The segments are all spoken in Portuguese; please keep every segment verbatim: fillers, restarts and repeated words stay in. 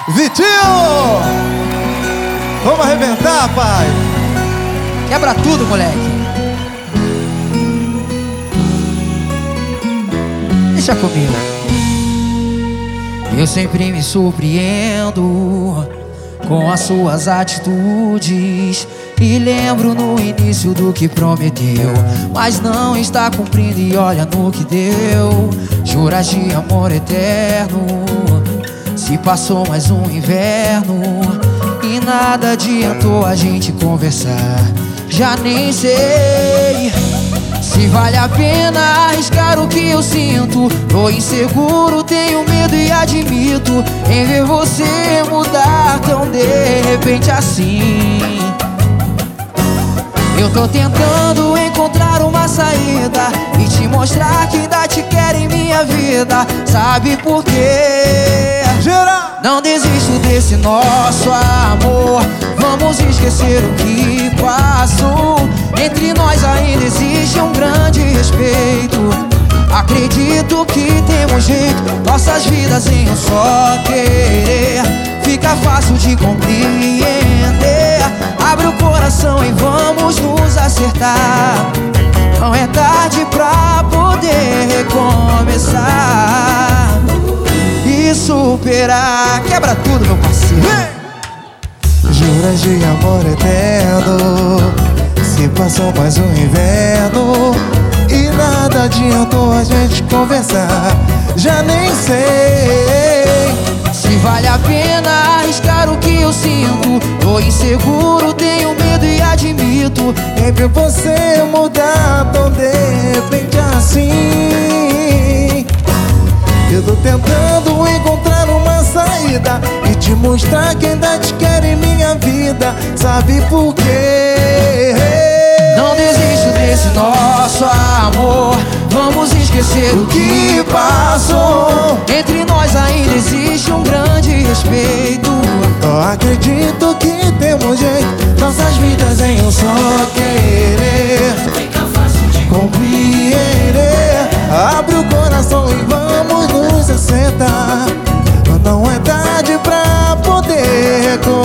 Vitinho! Vamos arrebentar, pai! Quebra tudo, moleque. Deixa comigo. Eu sempre me surpreendo com as suas atitudes e lembro no início do que prometeu, mas não está cumprindo e olha no que deu. Juras de amor eterno, se passou mais um inverno e nada adiantou a gente conversar. Já nem sei se vale a pena arriscar o que eu sinto. Tô inseguro, tenho medo e admito em ver você mudar tão de repente assim. Eu tô tentando encontrar uma saída e te mostrar que ainda te quero em minha vida. Sabe por quê? Gira! Não desisto desse nosso amor. Vamos esquecer o que passou. Entre nós ainda existe um grande respeito. Acredito que temos jeito, nossas vidas em um só querer. Fica fácil de compreender. Abre o coração e vamos nos acertar. Não é tarde pra poder recomeçar e superar. Quebra tudo, meu parceiro. Juras de amor eterno, se passou mais um inverno e nada adiantou a gente conversar. Já nem sei se vale a pena arriscar o que eu sinto. Tô inseguro, tenho medo e admito em ver você mudar tão de repente assim. Eu tô tentando encontrar uma saída e te mostrar que ainda te quero em minha vida. Sabe por quê? Não desisto desse nosso amor. Vamos esquecer o que passou. Entre nós ainda existe um grande respeito. Eu acredito que temos jeito, nossas vidas em um só querer. Fica fácil de compreender. Abre o coração e vamos nos acertar. Não é tarde pra poder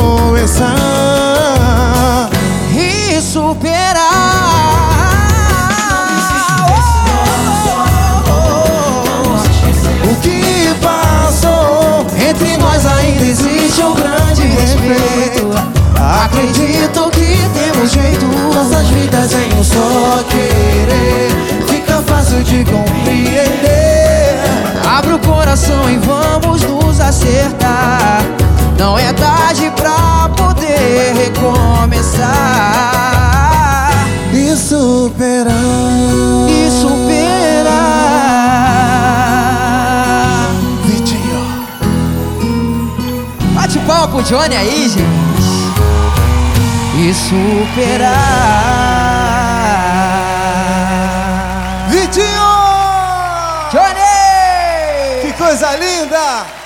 recomeçar e superar. O que passou. Entre nós ainda existe um grande respeito. Acredito que temos jeito, nossas vidas em um só querer. Fica fácil de compreender. Abre o coração e vamos nos acertar. Não é tarde pra poder recomeçar e superar. E superar. Vitinho, bate palma pro Johnny aí, gente. E superar. Vitinho! Johnny! Que coisa linda!